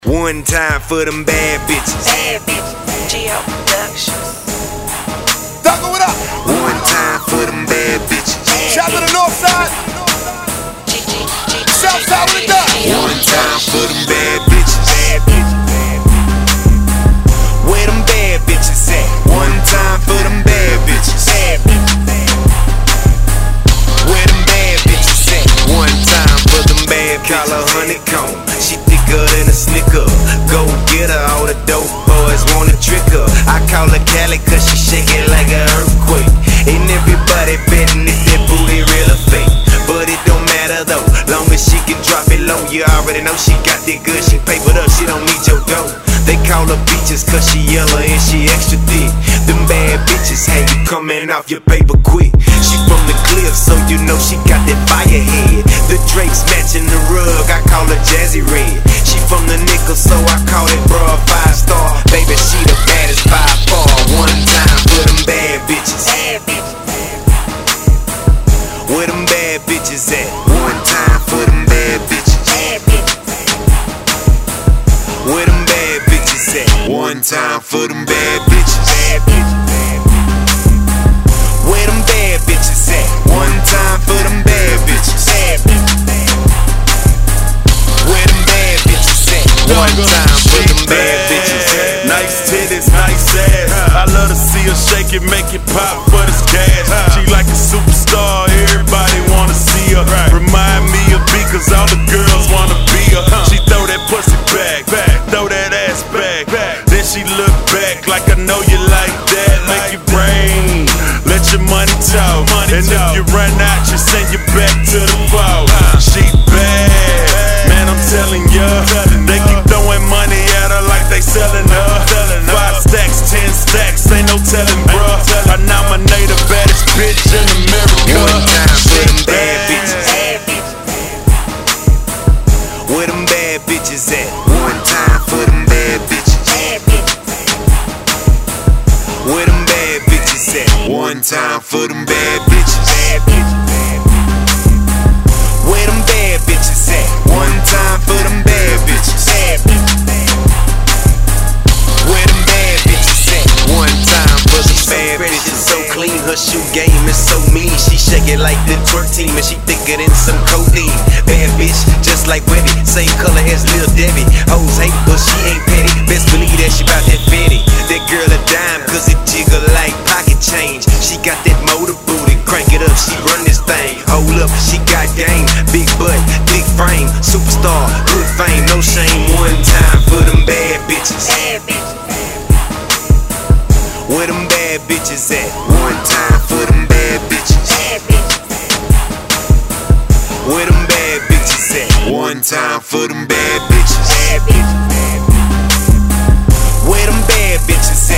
One time for them bad bitches. Bad bitches. G.O. Productions. Thugger, what up? One time for them bad bitches. Shout to the north side. South side with it done. One time for them bad bitches. Where them bad bitches at? One time for them bad bitches. Where them bad bitches at? One time for them bad bitches. Call her honeycomb, she thicker than a Snicker. Go get her, all the dope boys wanna trick her. I call her Cali cause she shaking like an earthquake. And everybody betting if that booty real or fake. But it don't matter though, long as she can drop it low. You already know she got that good, she papered up, she don't need your dough. They call her beaches cause she yellow and she extra thick. Them bad bitches, hey, you coming off your paper quick. She from the cliff, so you know she got that fire head. The drapes matching the rug, I call her Jazzy Red. She from the nickel, so I call it bruh 5-star. Baby, she the baddest by far. One time for them bad bitches. Where them bad bitches at? One time for them bad bitches. Where them bad bitches at? One time for them bad bitches. Where them bad bitches at? One time for them bad bitches. Where them bad bitches at? One time for them bad bitches. Nice titties, nice ass. I love to see her shake it, make it pop, but it's gas. She like a superstar, everybody wanna see her. Remind me of B, cause all the girls wanna be her. She throw that pussy back, throw that ass back. Then she look back like I know you like that. Make it rain, let your money talk. And if you run out, you send you back to the ball. She bad, man, I'm telling ya. They keep throwing money at her like they selling her. 5 stacks, 10 stacks, ain't no telling, bruh. I nominate the baddest bitch in America. One time for them bad bitches. Where them bad bitches at? One time for them bad bitches. Where them bad bitches at? One time for them bad bitches. Where them bad bitches at? One time for them bad bitches. Where them bad bitches at? One time for them bad bitches. So clean, her shoe game is so mean. She shake it like the twerk team and she thicker than some codeine. Bad bitch, just like Webby, same color as Lil Debbie. Hoes hate, but she ain't petty. Best believe that she bout that Betty. That girl a dime, cause it jiggle like pocket change. She got that motor booty, crank it up, she run this thing. Hold up, she got game, big butt, big frame, superstar, good fame, no shame. One time for them bad bitches. Where them bad bitches at? One time for them bad bitches. Where them bad bitches at? One time for them bad bitches. Where them bad bitches at?